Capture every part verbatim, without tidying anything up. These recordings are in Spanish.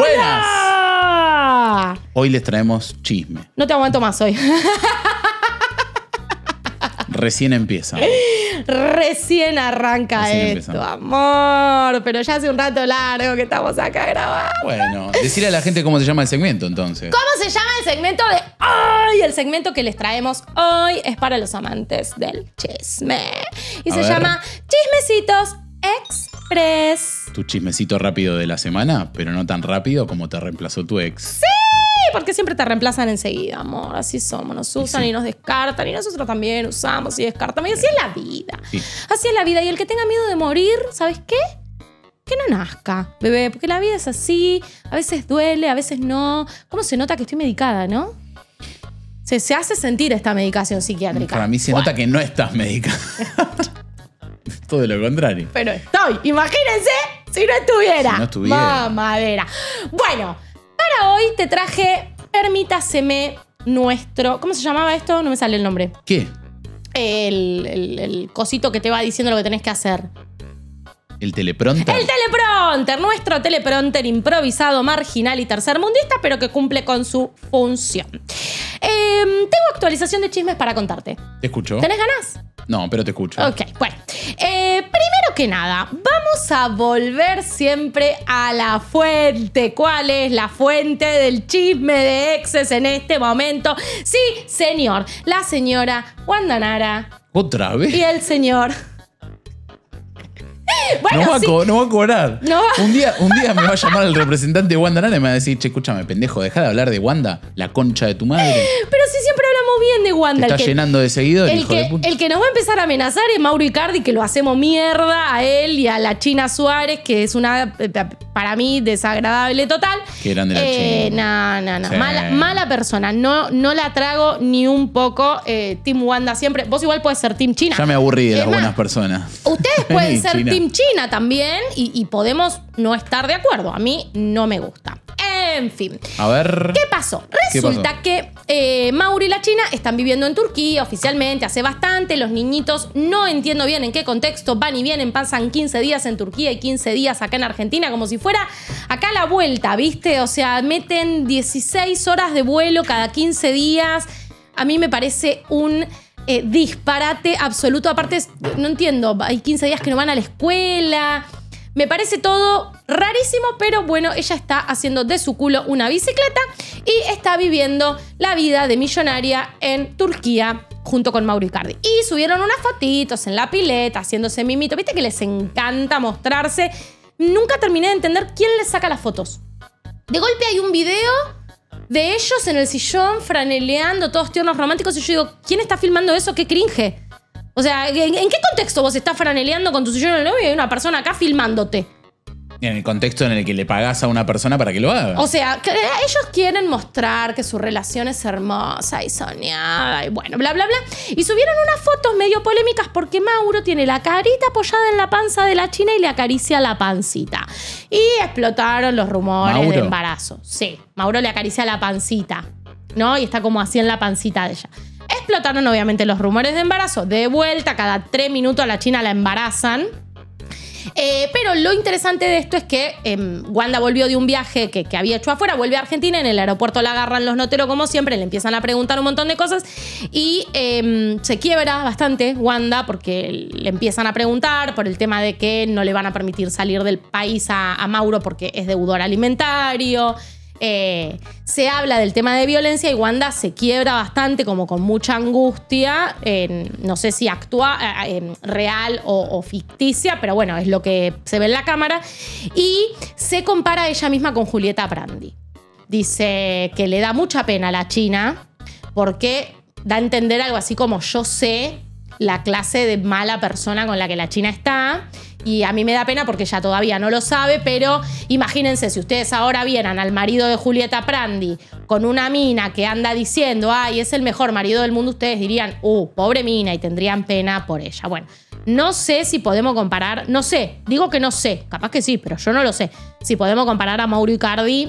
¡Buenas! Hoy les traemos chisme. No te aguanto más hoy. Recién empieza. Recién arranca Recién esto, empezamos. Amor. Pero ya hace un rato largo que estamos acá grabando. Bueno, decirle a la gente cómo se llama el segmento entonces. ¿Cómo se llama el segmento de hoy? El segmento que les traemos hoy es para los amantes del chisme. Y a se ver. llama Chismecitos Express. Tu chismecito rápido de la semana, pero no tan rápido como te reemplazó tu ex. ¡Sí! Porque siempre te reemplazan enseguida, amor. Así somos. Nos usan y, sí. y nos descartan. Y nosotros también usamos y descartamos. Y así es la vida. Sí. Así es la vida. Y el que tenga miedo de morir, ¿sabes qué? Que no nazca, bebé. Porque la vida es así. A veces duele, a veces no. ¿Cómo se nota que estoy medicada, no? Se, se hace sentir esta medicación psiquiátrica. Para mí se Buah. nota que no estás medicada. Todo lo contrario. Pero estoy. Imagínense si no estuviera. Si no estuviera. Mamadera. Bueno, para hoy te traje, permítaseme, nuestro... ¿Cómo se llamaba esto? No me sale el nombre. ¿Qué? El, el, el cosito que te va diciendo lo que tenés que hacer. ¿El teleprompter? El teleprompter. Nuestro teleprompter improvisado, marginal y tercermundista, pero que cumple con su función. Eh, tengo actualización de chismes para contarte. Te escucho. ¿Tenés ganas? No, pero te escucho. Ok, bueno. Eh, primero que nada, vamos a volver siempre a la fuente. ¿Cuál es la fuente del chisme de exes en este momento? Sí, señor. La señora Wanda Nara. ¿Otra vez? Y el señor... Bueno, no, va sí. a co- no va a cobrar. No va. Un día, un día me va a llamar el representante de Wanda Nara y me va a decir, che, escúchame, pendejo, deja de hablar de Wanda, la concha de tu madre. Pero si siempre hablamos bien de Wanda. Te está el que, llenando de seguidores, el hijo que, de puta. El que nos va a empezar a amenazar es Mauro Icardi, que lo hacemos mierda a él y a la China Suárez, que es una, para mí, desagradable total. Qué grande la eh, China. No, no, no. Sí. Mala, mala persona. No, no la trago ni un poco. Eh, Team Wanda siempre. Vos igual podés ser Team China. Ya me aburrí de es las más, buenas personas. Ustedes pueden ser China. Team China también y, y podemos no estar de acuerdo. A mí no me gusta. En fin. A ver. ¿Qué pasó? Resulta ¿Qué pasó? que eh, Mauro y la China están viviendo en Turquía oficialmente hace bastante. Los niñitos, no entiendo bien en qué contexto van y vienen. Pasan quince días en Turquía y quince días acá en Argentina, como si fuera acá la vuelta, ¿viste? O sea, meten dieciséis horas de vuelo cada quince días. A mí me parece un... Eh, disparate absoluto. Aparte, no entiendo, hay quince días que no van a la escuela. Me parece todo rarísimo, pero bueno, ella está haciendo de su culo una bicicleta y está viviendo la vida de millonaria en Turquía junto con Mauro Icardi. Y subieron unas fotitos en la pileta, haciéndose mimito. Viste que les encanta mostrarse. Nunca terminé de entender quién les saca las fotos. De golpe hay un video de ellos en el sillón, franeleando, todos tiernos románticos. Y yo digo, ¿quién está filmando eso? ¡Qué cringe! O sea, ¿en qué contexto vos estás franeleando con tu sillón en el novio y hay una persona acá filmándote? En el contexto en el que le pagás a una persona para que lo haga. O sea, que ellos quieren mostrar que su relación es hermosa y soñada y bueno, bla, bla, bla. Y subieron unas fotos medio polémicas porque Mauro tiene la carita apoyada en la panza de la China y le acaricia la pancita. Y explotaron los rumores ¿Mauro? de embarazo. Sí, Mauro le acaricia la pancita, ¿no? Y está como así en la pancita de ella. Explotaron obviamente los rumores de embarazo. De vuelta, cada tres minutos a la China la embarazan. Eh, pero lo interesante de esto es que eh, Wanda volvió de un viaje que, que había hecho afuera, vuelve a Argentina, en el aeropuerto la agarran los noteros como siempre, le empiezan a preguntar un montón de cosas y eh, se quiebra bastante Wanda porque le empiezan a preguntar por el tema de que no le van a permitir salir del país a, a Mauro porque es deudor alimentario. Eh, se habla del tema de violencia y Wanda se quiebra bastante, como con mucha angustia, eh, no sé si actúa eh, real o, o ficticia, pero bueno, es lo que se ve en la cámara, y se compara a ella misma con Julieta Prandi. Dice que le da mucha pena a la China porque da a entender algo así como yo sé la clase de mala persona con la que la China está. Y a mí me da pena porque ella todavía no lo sabe, pero imagínense si ustedes ahora vieran al marido de Julieta Prandi con una mina que anda diciendo, ay, es el mejor marido del mundo, ustedes dirían, uh, pobre mina, y tendrían pena por ella. Bueno, no sé si podemos comparar, no sé, digo que no sé, capaz que sí, pero yo no lo sé, si podemos comparar a Mauro Icardi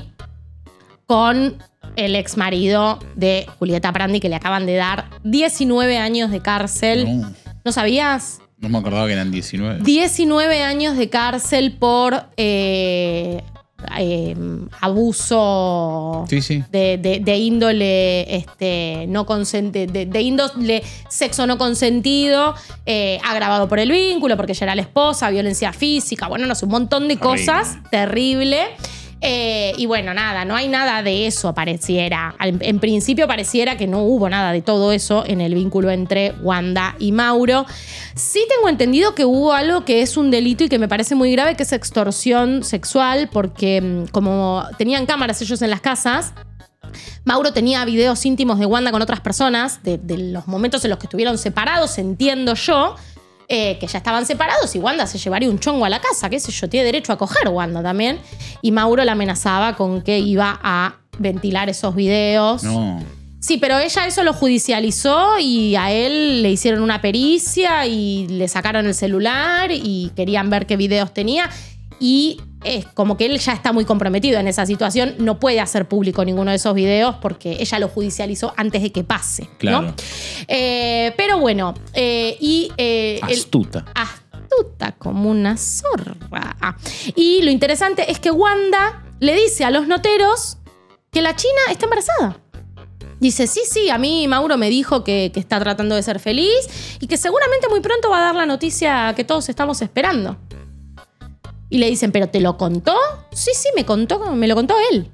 con el ex marido de Julieta Prandi, que le acaban de dar diecinueve años de cárcel. No, ¿No sabías? No me acordaba que eran diecinueve. diecinueve años de cárcel por eh, eh, abuso Sí, sí. De, de, de índole este, no consente, de, de índole sexo no consentido, eh, agravado por el vínculo, porque ella era la esposa, violencia física, bueno, no sé, un montón de Terrible. cosas, terrible. Eh, y bueno, nada, no hay nada de eso, pareciera. Al- En principio pareciera que no hubo nada de todo eso en el vínculo entre Wanda y Mauro. Sí tengo entendido que hubo algo que es un delito y que me parece muy grave, que es extorsión sexual, porque mm, como tenían cámaras ellos en las casas, Mauro tenía videos íntimos de Wanda con otras personas, de, de los momentos en los que estuvieron separados, entiendo yo, eh, que ya estaban separados y Wanda se llevaría un chongo a la casa, qué sé yo, tiene derecho a coger Wanda también. Y Mauro la amenazaba con que iba a ventilar esos videos. No. Sí, pero ella eso lo judicializó y a él le hicieron una pericia y le sacaron el celular y querían ver qué videos tenía. Y es como que él ya está muy comprometido en esa situación, no puede hacer público ninguno de esos videos porque ella lo judicializó antes de que pase. Claro. ¿no? Eh, pero bueno, eh, y... eh, el- Astuta. astuta como una zorra. Ah, y lo interesante es que Wanda le dice a los noteros que la China está embarazada. Dice, sí, sí, a mí Mauro me dijo que, que está tratando de ser feliz y que seguramente muy pronto va a dar la noticia que todos estamos esperando. Y le dicen, ¿pero te lo contó? Sí, sí, me contó, me lo contó él.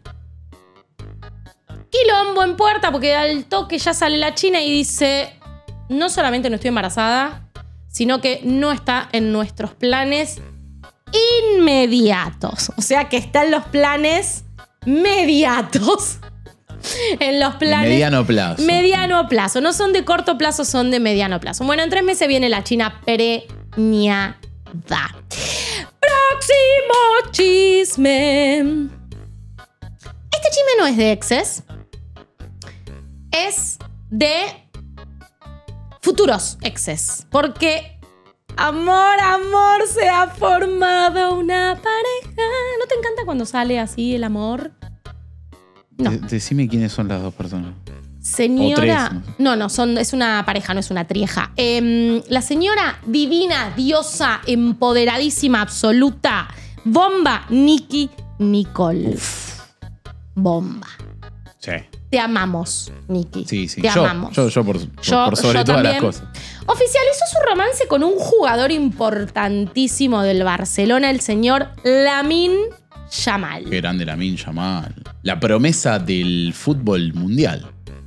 Quilombo en puerta porque al toque ya sale la China y dice, no solamente no estoy embarazada, sino que no está en nuestros planes inmediatos. O sea que está en los planes mediatos. En los planes... Mediano plazo. Mediano plazo. No son de corto plazo, son de mediano plazo. Bueno, en tres meses viene la China preñada. Próximo chisme. Este chisme no es de exes. Es de futuros exes. Porque, amor, amor, se ha formado una pareja. ¿No te encanta cuando sale así el amor? No. De- decime quiénes son las dos personas. Señora. O tres, no sé. No, no, son, es una pareja, no es una trieja. Em, la señora divina, diosa, empoderadísima, absoluta, bomba, Nicki Nicole. Bomba. Sí. Te amamos, Nicki. Sí, sí. Te yo, amamos. yo, yo por, por- Yo- por sobre yo todas las también. cosas. Oficializó su romance con un jugador importantísimo del Barcelona, el señor Lamine Yamal. Qué grande Lamine Yamal. La promesa del fútbol mundial.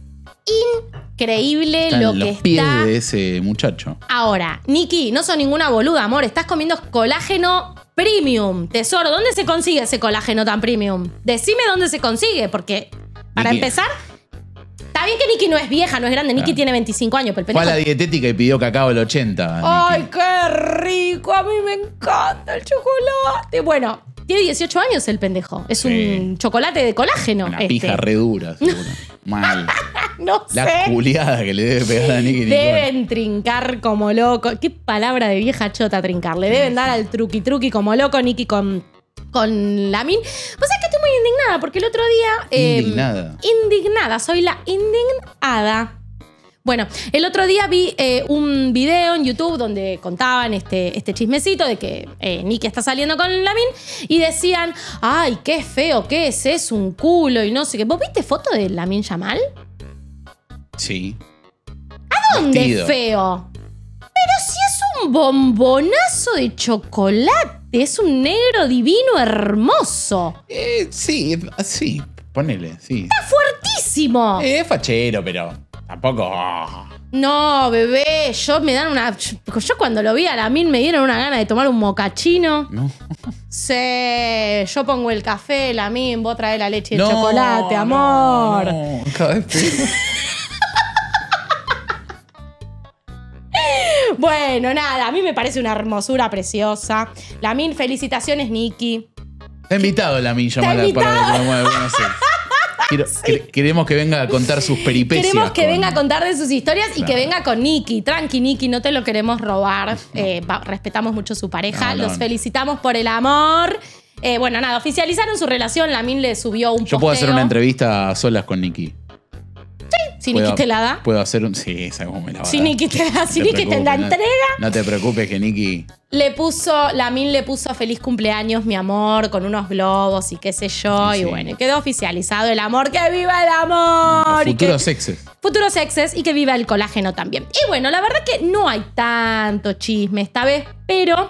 Increíble Está lo en que los pies está. de ese muchacho. Ahora, Nicki, no sos ninguna boluda, amor. Estás comiendo colágeno premium. Tesoro, ¿dónde se consigue ese colágeno tan premium? Decime dónde se consigue, porque para Nicki. empezar, está bien que Nicki no es vieja, no es grande. Nicki Claro. tiene veinticinco años, pero el Fue a la pendejo... dietética y pidió cacao el ochenta. ¡Ay, Nicki. qué rico! A mí me encanta el chocolate. Bueno, tiene dieciocho años el pendejo. Es Sí. un chocolate de colágeno. Una este. pija re dura, seguro. Mal. No La sé. culiada que le debe pegar a Nicki Nicole. Deben trincar como loco. Qué palabra de vieja chota trincar. Le deben dar al truqui truqui como loco Nicki con, con Lamine. Vos sabés que estoy muy indignada porque el otro día... eh, Indignada. Indignada. Soy la indignada. Bueno, el otro día vi eh, un video en YouTube donde contaban este, este chismecito de que eh, Nicki está saliendo con Lamine y decían, ay, qué feo, qué es, es un culo y no sé qué. ¿Vos viste foto de Lamine Yamal? Sí. ¿Dónde Vestido. feo? Pero si es un bombonazo de chocolate, es un negro divino hermoso. Eh, sí, sí. Ponele, sí. ¡Fuertísimo! Eh, Es fachero, pero tampoco. ah. No, bebé, yo me dan una... Yo cuando lo vi a Lamine me dieron una gana de tomar un mocachino. No. Sí, yo pongo el café, Lamine, vos traes la leche y el No, chocolate, no, amor. no. Cada vez peor. Bueno, nada, a mí me parece una hermosura preciosa. Lamine, felicitaciones, Nicki. Está invitado Lamine Yamal Está para el invitado. programa de Buenos Aires. Quiero- quere- queremos que venga a contar sus peripecias. Queremos que con- venga a contar de sus historias y Claro. que venga con Nicki. Tranqui, Nicki, no te lo queremos robar. Eh, va- respetamos mucho su pareja. No, no, Los no. felicitamos por el amor. Eh, bueno, nada, oficializaron su relación. Lamine le subió un Yo puedo hacer posteo. una entrevista a solas con Nicki. Sí, Si Nicky te la da. Puedo hacer un... Sí, sabes cómo me la va a Si dar. Nicky te da, si No te Nicky te la preocupes, entrega. No, no te preocupes que Nicky... Le puso, la Min le puso feliz cumpleaños, mi amor, con unos globos y qué sé yo. Sí. Y bueno, quedó oficializado el amor. ¡Que viva el amor! Futuros que, exes. Futuros exes y que viva el colágeno también. Y bueno, la verdad que no hay tanto chisme esta vez, pero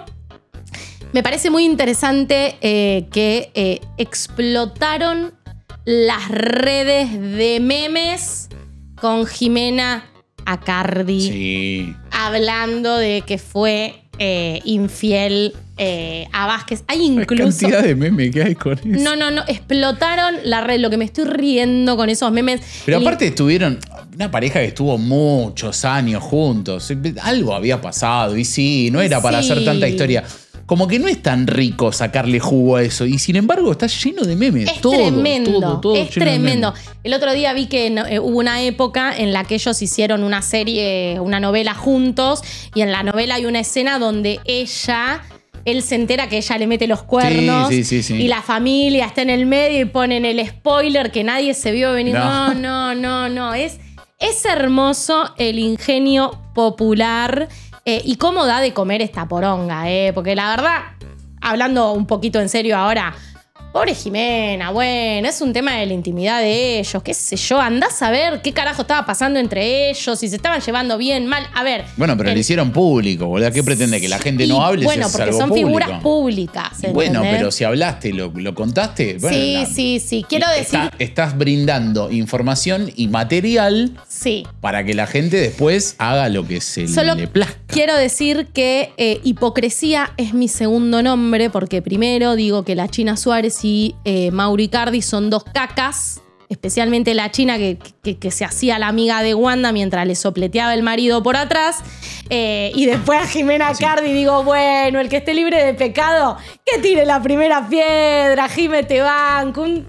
me parece muy interesante eh, que eh, explotaron las redes de memes con Jimena Acardi. Sí. Hablando de que fue eh, infiel eh, a Vázquez. Hay incluso... La cantidad de memes que hay con eso. No, no, no. Explotaron la red. Lo que me estoy riendo con esos memes. Pero El- aparte estuvieron... Una pareja que estuvo muchos años juntos. Algo había pasado y sí, no era para Sí. hacer tanta historia. Como que no es tan rico sacarle jugo a eso. Y sin embargo está lleno de memes. Es todo, tremendo, todo, todo es lleno de tremendo. memes. El otro día vi que no, eh, hubo una época en la que ellos hicieron una serie, una novela juntos, y en la novela hay una escena donde ella, él se entera que ella le mete los cuernos, Sí, sí, sí, sí. y la familia está en el medio y ponen el spoiler que nadie se vio venir. No, No. no, no, no. Es, es hermoso el ingenio popular eh, y cómo da de comer esta poronga, eh, porque la verdad, hablando un poquito en serio ahora, pobre Jimena, bueno, es un tema de la intimidad de ellos, qué sé yo, andás a ver qué carajo estaba pasando entre ellos, si se estaban llevando bien, mal. A ver. Bueno, pero el- lo hicieron público, boludo. ¿Qué pretende? ¿Que la gente y, no hable? Bueno, si es porque algo son público? figuras públicas. Bueno, ¿entendés? pero si hablaste, lo, lo contaste. Bueno, sí, la- sí, sí. Quiero decir. está- estás brindando información y material Sí. para que la gente después haga lo que se Solo le plazca. quiero decir que eh, hipocresía es mi segundo nombre, porque primero digo que la China Suárez y eh, Mauro Icardi son dos cacas, especialmente la China que, que- que se hacía la amiga de Wanda mientras le sopleteaba el marido por atrás. Eh, y después a Jimena Sí. Acardi digo, bueno, el que esté libre de pecado, que tire la primera piedra, Jime te banco, un-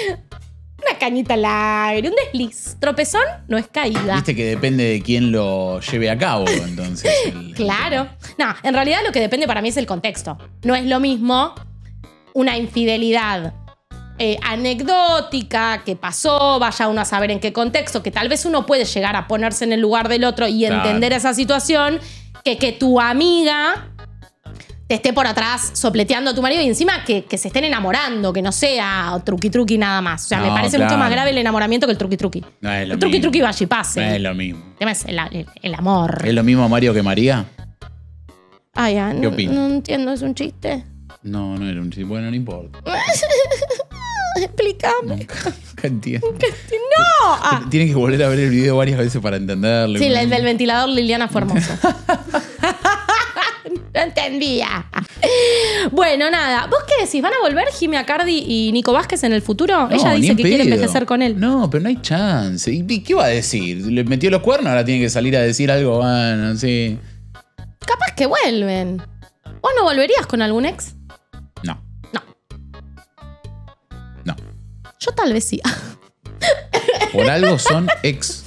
una cañita al aire, un desliz. Tropezón no es caída. Viste que depende de quién lo lleve a cabo, entonces. el- Claro. No, en realidad lo que depende para mí es el contexto. No es lo mismo una infidelidad eh, anecdótica que pasó, vaya uno a saber en qué contexto, que tal vez uno puede llegar a ponerse en el lugar del otro y Claro. entender esa situación, que que tu amiga te esté por atrás sopleteando a tu marido y encima que, que se estén enamorando, que no sea truqui truqui nada más. O sea, me No, parece claro. mucho más grave el enamoramiento que el truqui truqui. No es lo El truqui mismo. truqui vaya y pase. No es lo mismo. El tema es el, el- el amor. ¿Es lo mismo Mario que María? Ah, ya, ¿Qué no, opina? no entiendo, es un chiste. No, no era un chiste. Bueno, no importa. Explícame. Nunca, nunca entiendo. ¡No! Ah, Tienes que volver a ver el video varias veces para entenderlo. sí, el del ventilador Liliana fue hermoso. No entendía. Bueno, nada. ¿Vos qué decís? ¿Van a volver Jimmy Acardi y Nico Vázquez en el futuro? No, Ella ni dice en que quiere pedo. envejecer con él. No, pero no hay chance. ¿Y y qué va a decir? ¿Le metió los cuernos? Ahora tiene que salir a decir algo, bueno, sí. Capaz que vuelven. ¿Vos no volverías con algún ex? No, No. no. Yo tal vez sí. Por algo son ex.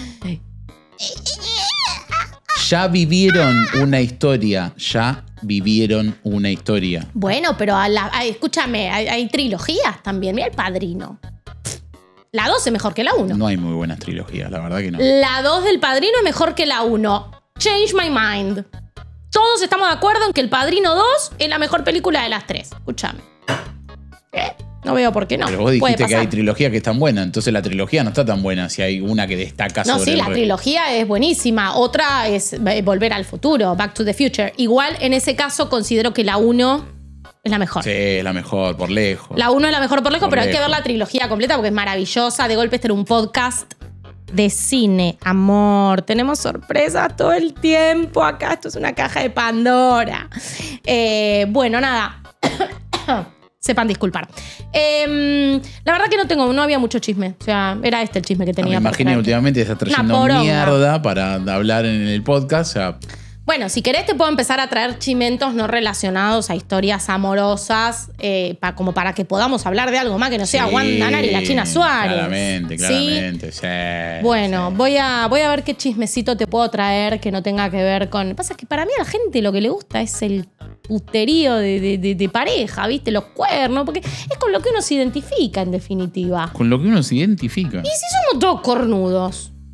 Ya vivieron una historia. Ya vivieron una historia. Bueno, pero a la- ay, escúchame, hay, hay trilogías también. Mira El Padrino. La dos es mejor que la uno. No hay muy buenas trilogías, la verdad que no. La dos del Padrino es mejor que la uno. Change my mind. Todos estamos de acuerdo en que El Padrino dos es la mejor película de las tres. Escúchame. ¿Eh? No veo por qué no. Pero vos Puede dijiste que pasar. hay trilogías que están buenas, entonces la trilogía no está tan buena si hay una que destaca No, sobre sí, el la re- trilogía es buenísima. Otra es eh, Volver al Futuro, Back to the Future. Igual, en ese caso, considero que la uno es la mejor. Sí, es la mejor, por lejos. La uno es la mejor por lejos, Por pero hay que lejos. ver la trilogía completa porque es maravillosa. De golpe, este era un podcast de cine, amor. Tenemos sorpresas todo el tiempo acá. Esto es una caja de Pandora. Eh, bueno, nada. Sepan disculpar. Eh, la verdad que no tengo, no había mucho chisme. O sea, era este el chisme que No, tenía. me para imaginé traerte. últimamente está trayendo poronga. mierda para hablar en el podcast. O sea, Bueno, si querés te puedo empezar a traer chimentos no relacionados a historias amorosas, eh, pa- como para que podamos hablar de algo más que no sea sí, Wanda Nara y la China Suárez. Claramente, ¿Sí? claramente. Sí, Bueno, sí. voy a, voy a ver qué chismecito te puedo traer que no tenga que ver con... Lo que pasa es que para mí a la gente lo que le gusta es el puterío de, de- de- de pareja, ¿viste? Los cuernos, porque es con lo que uno se identifica en definitiva. Con lo que uno se identifica. ¿Y si somos todos cornudos?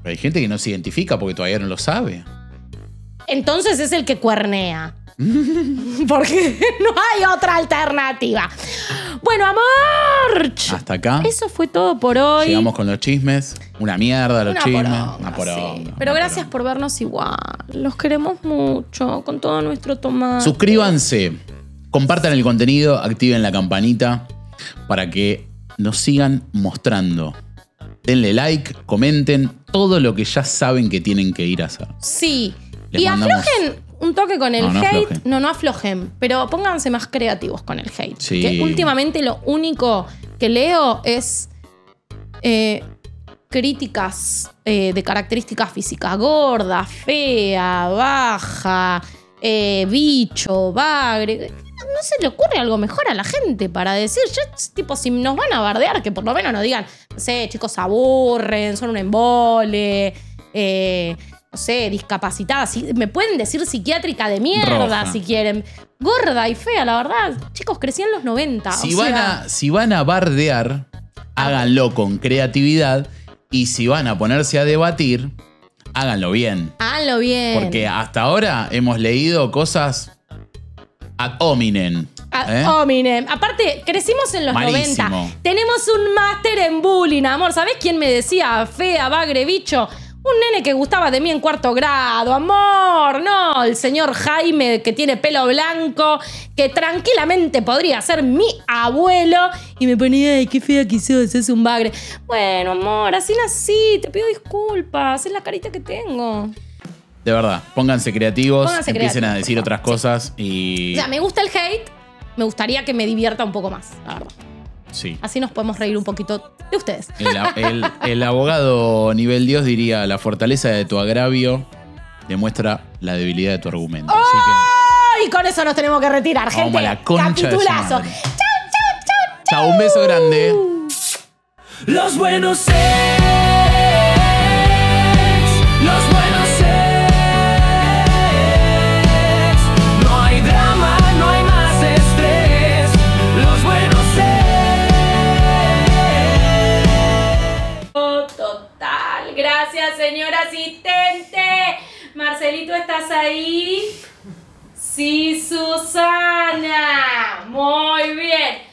Pero hay gente que no se identifica porque todavía no lo sabe. Entonces es el que cuernea. Porque no hay otra alternativa. Bueno, amor. Hasta acá. Eso fue todo por hoy. Llegamos con los chismes. Una mierda los Una chismes. poronga, Una poronga. sí. Pero una gracias poronga. por vernos igual. Los queremos mucho, con todo nuestro tomate. Suscríbanse, compartan el contenido, activen la campanita para que nos sigan mostrando. Denle like, comenten todo lo que ya saben que tienen que ir a hacer. Sí. Les y mandamos- aflojen un toque con el No, no hate. aflojen. No, no aflojen. Pero pónganse más creativos con el hate. Sí. Que últimamente lo único que leo es eh, críticas eh, de características físicas. Gorda, fea, baja, eh, bicho, bagre. No se le ocurre algo mejor a la gente para decir, ya, tipo, si nos van a bardear, que por lo menos nos digan, no sé, chicos, se aburren, son un embole, eh, no sé, discapacitadas. Si- me pueden decir psiquiátrica de mierda Roja. si quieren. Gorda y fea, la verdad. Chicos, crecí en los noventa. Si o van, sea, a, si van a bardear, háganlo con creatividad. Y si van a ponerse a debatir, háganlo bien. háganlo bien. Porque hasta ahora hemos leído cosas ad hominem. Ad ¿eh? hominem. Aparte, crecimos en los Malísimo. noventa. Tenemos un máster en bullying, amor. ¿Sabés quién me decía fea, bagre, bicho? Un nene que gustaba de mí en cuarto grado, amor. No, el señor Jaime que tiene pelo blanco, que tranquilamente podría ser mi abuelo. Y me ponía, ay, qué fea que sos, es un bagre. Bueno, amor, así nací. Te pido disculpas. Es la carita que tengo. De verdad, pónganse creativos, Pónganse empiecen creativos, a decir por otras favor. cosas y... O sea, me gusta el hate. Me gustaría que me divierta un poco más, la verdad. Sí. Así nos podemos reír un poquito de ustedes. El, el- el abogado nivel Dios diría, la fortaleza de tu agravio demuestra la debilidad de tu argumento. Así que, Y con eso nos tenemos que retirar, Vamos gente. a la concha de su Capitulazo. madre. Chau, chau, chau, chau. chao, un beso grande. Los buenos ex, los buenos ex. No hay drama, no hay más estrés. Los buenos ex. Oh, total. Gracias, señor asistente. Marcelito, ¿estás ahí? Sí, Susana. Muy bien.